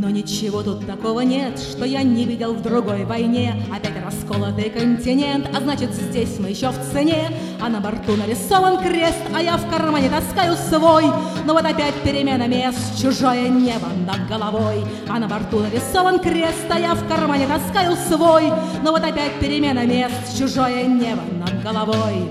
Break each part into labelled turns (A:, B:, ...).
A: Но ничего тут такого нет, что я не видел в другой войне. Опять расколотый континент, а значит здесь мы еще в цене. А на борту нарисован крест, а я в кармане таскаю свой. Но вот опять перемена мест, чужое небо над головой. А на борту нарисован крест, а я в кармане таскаю свой. Но вот опять перемена мест, чужое небо над головой.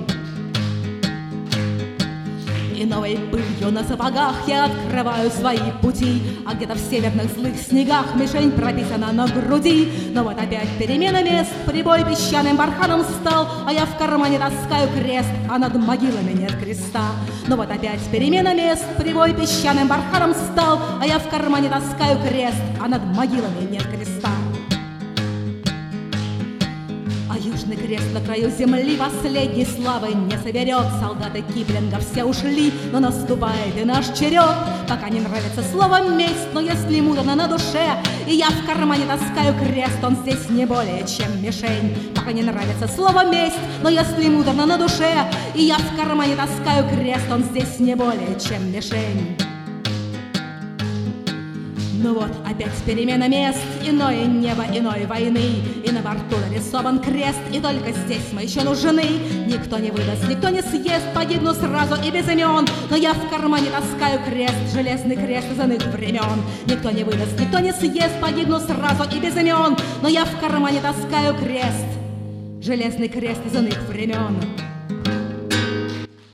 A: И новой пылью на сапогах я открываю свои пути. А где-то в северных злых снегах мишень прописана на груди. Но вот опять перемена мест, прибой песчаным барханом стал. А я в кармане таскаю крест, а над могилами нет креста. Но вот опять перемена мест, прибой песчаным барханом стал. А я в кармане таскаю крест, а над могилами нет креста. А южный крест на краю земли последней славы не соберет. Солдаты Киплинга все ушли, но наступает и наш черед. Пока не нравится слово «месть», но если муторно на душе, и я в кармане таскаю крест, он здесь не более чем мишень. Пока не нравится слово «месть», но если муторно на душе, и я в кармане таскаю крест, он здесь не более чем мишень. Ну вот опять перемена мест, иное небо, иной войны. И на борту нарисован крест, и только здесь мы еще нужны. Никто не выдаст, никто не съест, погибну сразу и без имен. Но я в кармане таскаю крест, железный крест из иных времен. Никто не выдаст, никто не съест, погибну сразу и без имен. Но я в кармане таскаю крест, железный крест из иных времен.